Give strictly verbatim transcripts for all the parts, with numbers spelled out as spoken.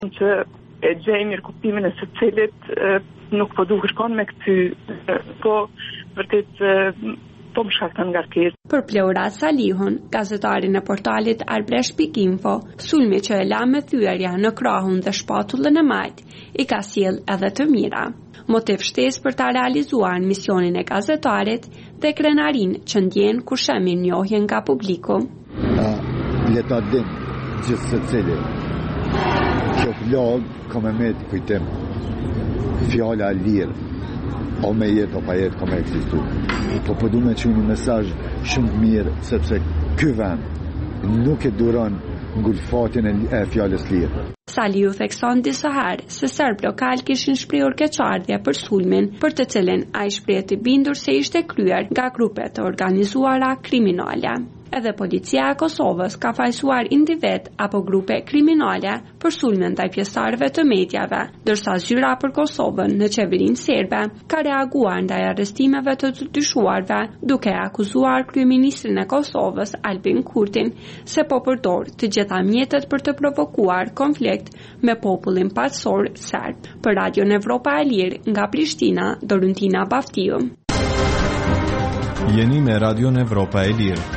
që e gjej mirë kuptimin e së cilit nuk po duhet shkon me këty, po vërtet po më shkakton ngarkesë. Për Flora Salihun, gazetarin e portalit arbresh pikë info, sulmi që e la me thyerja në krahun dhe shpatullën e majt, i ka sjell edhe të mira. Motiv shtesë për ta realizuar misionin e gazetarit dhe krenarin që ndjen kur shemin njohjen nga publiku. Le ta dim gjithë se cili. Kjo blog ka me me të kujtim. Fjala lirë, o me jetë o pa jetë ka me eksistu. Po përdu me që një mesazh shumë mirë, sepse ky vend nuk e duron ngulfatin e fjales lirë. Saliu thekson disa herë se serb lokal kishin shprehur keqardhje për sulmin, për të cilin ai shpreh të bindur se ishte kryer nga grupe të organizuara kriminale. Edhe policia e Kosovës ka fajsuar individ apo grupe kriminale për sulmin ndaj pjesëtarëve të mediave, ndërsa zyra për Kosovën në qeverinë serbe ka reaguar ndaj arrestimeve të të dyshuarve, duke akuzuar kryeministrin e Kosovës Albin Kurtin se po përdor të gjitha mjetet për të provokuar konflikt me popullin paqësor serb. Për Radion Evropa e Lirë nga Prishtina, Doruntina Baftiu. Jeni me Radion Evropa e Lirë.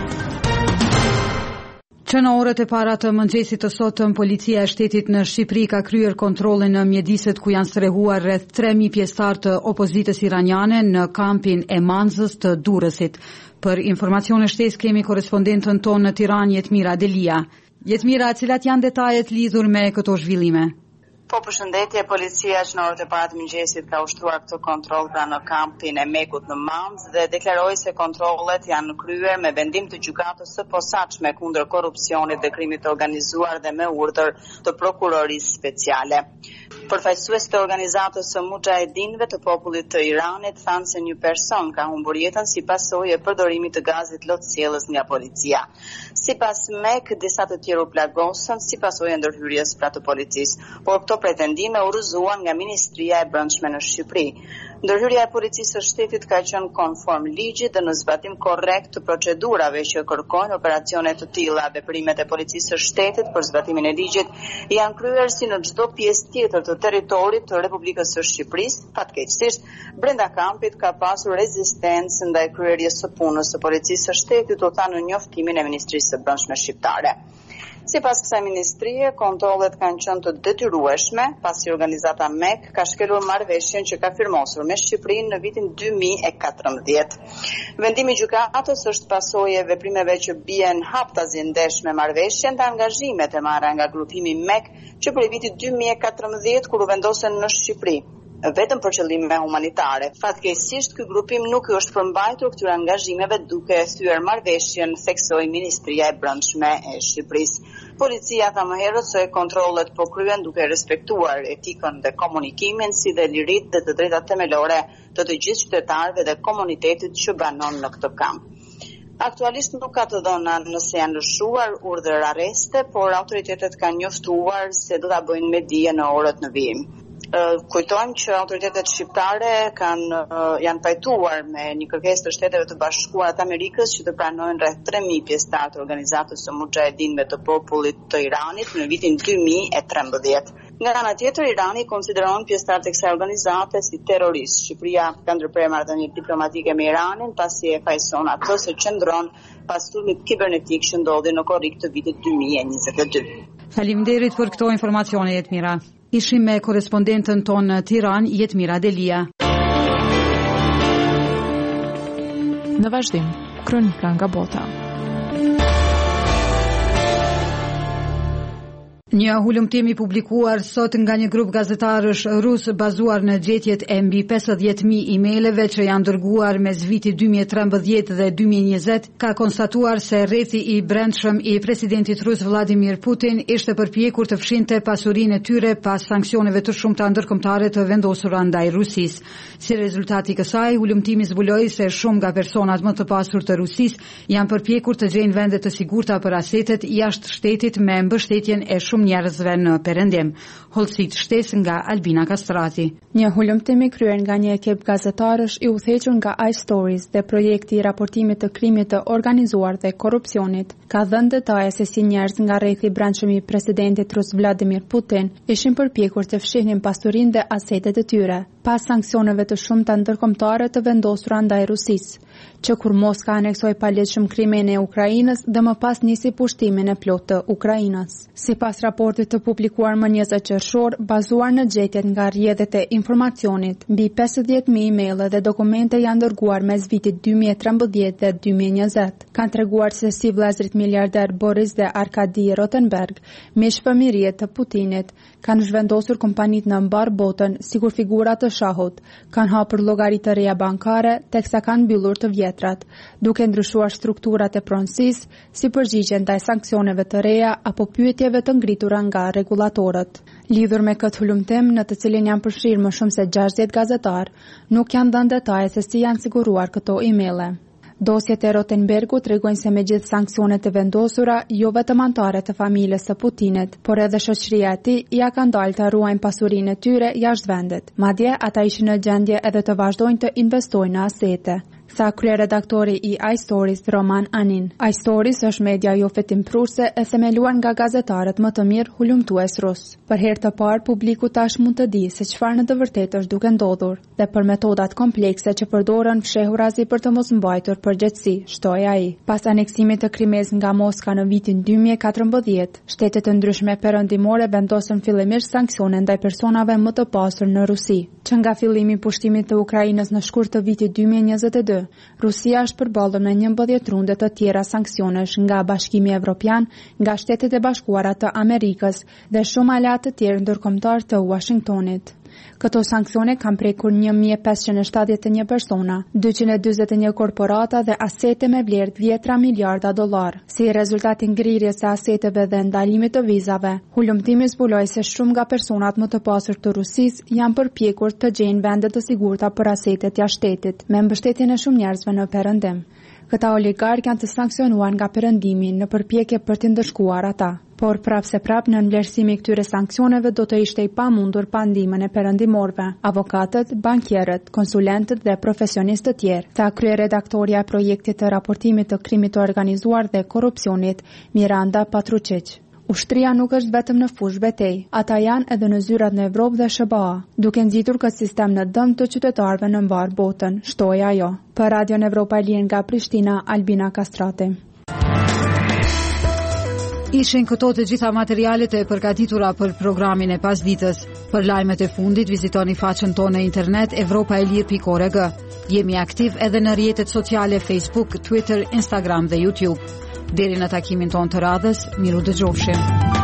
Që në orët e para të mëngjesit të sotëm, policia e shtetit në Shqipëri ka kryer kontrollin në mjediset ku janë strehuar rreth tre mijë pjesëtar të opozitës iraniane në kampin e Manzës të Durrësit. Për informacione shtesë kemi korrespondentën tonë në Tiranë, Jetmira Delia. Jetmira, cilat janë detajet lidhur me këto zhvillime? Po përshëndetje, policia që në orët e para të mëngjesit ka ushtruar këtë kontroll pra në kampin e Mekut në Manzë dhe deklaroi se kontrollet janë kryer me vendim të gjykatës së posaçme kundër korrupsionit dhe krimit të organizuar dhe me urdhër të prokurorisë speciale. Përfaqësues të organizatës së Mujahedinëve të popullit të Iranit thanë se një person ka humbur jetën si pasojë e përdorimit të gazit lotësiellës nga policia. Sipas Mek, disa të tjerë u plagosën si pasojë e ndërhyrjes pra të policisë, por këto pretendime u rrëzuan nga Ministria e Brendshme në Shqipëri. Ndërhyrja e policisë së shtetit ka qenë konform ligjit dhe në zbatim korrekt të procedurave që kërkojnë operacione të tilla. Veprimet e policisë së shtetit për zbatimin e ligjit janë kryer si në çdo pjesë tjetër të territorit të Republikës së Shqipërisë. Fatkeqësisht, brenda kampit ka pasur rezistencë ndaj kryerjes së punës së policisë së shtetit, u tha në njoftimin e Ministrisë së Brendshme shqiptare. Sipas kësaj ministrie, kontrollet kanë qenë të detyrueshme, pasi organizata Mek ka shkelur marrëveshjen që ka firmosur me Shqipërinë në vitin dy mijë e katërmbëdhjetë. Vendimi i gjykatës është pasojë e veprimeve që bien haptazi ndesh me marrëveshjen dhe angazhimet e marra nga grupimi Mek që për vitin dy mijë e katërmbëdhjetë kur u vendosen në Shqipëri, vetëm për qëllime humanitare. Fatkeqësisht, ky grupim nuk i është përmbajtur këtyre angazhimeve duke thyer marrëveshjen, theksoi Ministria e Brendshme e Shqipërisë. Policia tha më herët se kontrollet po kryen duke respektuar etikën dhe komunikimin, si dhe liritë dhe të drejtat themelore të të gjithë qytetarëve dhe komunitetit që banon në këtë kamp. Aktualisht nuk ka të dhëna nëse janë lëshuar urdhër arreste, por autoritetet kanë njoftuar se do ta bëjnë me dije në orët në vijim. Kujtojmë që autoritetet shqiptare kanë, janë pajtuar me një kërkesë të Shteteve të Bashkuara të Amerikës që të pranojnë rreth tre mijë pjesëtar të organizatës së Mujahedinëve të popullit të Iranit në vitin dy mijë e trembëdhjetë. Nga ana tjetër, Irani konsideron pjesëtarët e kësaj organizate si terroristë. Shqipëria ka ndërprerë marrëdhënie diplomatike me Iranin pasi e fajson atë se qëndron pas sulmit kibernetik që ndodhi në korrik të vitit dy mijë e njëzet e dy. Faleminderit për këto informacione, Jetmira. Ishim me korrespondentën tonë në Tiranë, Jetmira Delia. Në vazhdim, kronika nga bota. Një hulumtim i publikuar sot nga një grup gazetarësh rus bazuar në gjetjet e mbi pesëdhjetë mijë emaileve që janë dërguar mes vitit dy mijë e trembëdhjetë dhe dy mijë e njëzet, ka konstatuar se rrethi i brendshëm i presidentit rus Vladimir Putin ishte përpjekur të fshinte pasurinë e tyre pas sanksioneve të shumta ndërkombëtare të vendosura ndaj Rusisë. Si rezultati i kësaj, hulumtimi zbuloi se shumë nga personat më të pasur të Rusisë janë përpjekur të gjejnë vende të sigurta për asetet jashtë shtetit me mbështetjen e shumë shumë njerëzve në Perëndim. Hollësit shtesë nga Albina Kastrati. Një hulumtim i kryer nga një ekip gazetarësh i udhëhequr nga iStories dhe projekti i raportimit të krimit të organizuar dhe korrupsionit ka dhënë detaje se si njerëz nga rrethi i brendshëm i presidentit rus Vladimir Putin ishin përpjekur të fshihnin pasurinë dhe asetet e tyre pas sanksioneve të shumta ndërkombëtare të vendosura ndaj Rusisë, që kur Moska aneksoi palegjshëm Krimin e Ukrainës dhe më pas nisi pushtimin e plotë të Ukrainës. Sipas raportit të publikuar më njëzet qershor, bazuar në gjetjet nga rrjedhët e informacionit, mbi pesëdhjetë mijë emailë dhe dokumente janë dërguar mes vitit dy mijë e trembëdhjetë dhe dy mijë e njëzet. Kanë treguar se si vëllezërit miliarder Boris dhe Arkadi Rotenberg, miqfëmijërie të Putinit, kanë zhvendosur kompanitë në mbar botën sikur figura të shahut, kanë hapur llogari të reja bankare, teksa kanë mbyllur të vjetrat, duke ndryshuar strukturat e pronësisë si përgjigje ndaj sanksioneve të reja apo pyetjeve të ngritura nga rregullatorët. Lidhur me këtë hulumtim, në të cilin janë përfshirë më shumë se gjashtëdhjetë gazetarë, nuk janë dhënë detaje se si janë siguruar këto emailë. Dosjet e Rotenbergu tregojnë se me gjithë sanksionet e vendosura, jo vetëm anëtarët e familjes së Putinit, por edhe shoqëria e tij ja ka ndalë të ruajnë pasurinë e tyre jashtë vendit. Madje ata ishin në gjendje edhe të vazhdojnë të investojnë në asete, tha kryeredaktori i iStories Roman Anin. iStories është media jo fetimprurse e themeluar nga gazetarët më të mirë hulumtues rus. Për herë të parë publiku tash mund të di se çfarë në të vërtetë është duke ndodhur dhe për metodat komplekse që përdoren fshehurazi për të mos mbajtur përgjegjësi, shtoi ai. Pas aneksimit të Krimës nga Moska në vitin dy mijë e katërmbëdhjetë, shtetet të ndryshme perëndimore vendosën fillimisht sanksione ndaj personave më të pasur në Rusi, që nga fillimi i pushtimit të Ukrainës në shkurt të vitit dy mijë e njëzet e dy. Rusia është përballur me njëmbëdhjetë runde të tjera sanksionesh nga Bashkimi Evropian, nga Shtetet e Bashkuara të Amerikës dhe shumë aleatë të tjerë ndërkombëtar të Washingtonit. Këto sanksione kanë prekur një mijë e pesëqind e shtatëdhjetë e një persona, dyqind e dyzet e një korporata dhe asete me vlerë dhjetra miliarda dollar. Si rezultat i ngrirjes së aseteve dhe ndalimit të vizave, hulumtimi zbuloi se shumë nga personat më të pasur të Rusisë janë përpjekur të gjejnë vende të sigurta për asetet jashtë shtetit, me mbështetjen e shumë njerëzve në Perëndim. Këta oligarkë janë të sanksionuar nga Perëndimi në përpjekje për të ndëshkuar ata. Por prapë se prapë në vlerësimi këtyre sanksioneve do të ishte i pamundur pa ndihmën e perëndimorëve, avokatët, bankierët, konsulentët dhe profesionistët tjerë, tha kryeredaktoria e projektit të raportimit të krimit të organizuar dhe korrupsionit, Miranda Patručić. Ushtria nuk është vetëm në fushë betej, ata janë edhe në zyrat në Evropë dhe S B A, duke nxitur këtë sistem në dëm të qytetarëve në mbar botën, shtoi ajo. Për Radion Evropa e Lirë nga Prishtina, Albina Kastrati. Ishin këto të gjitha materialet e përgatitura për programin e pasditës. Për lajmet e fundit, vizitoni faqen tonë në internet evropa e lirë pikë org. Jemi aktiv edhe në rrjetet sociale Facebook, Twitter, Instagram dhe YouTube. Deri në takimin tonë të radhës, miru dëgjofshim.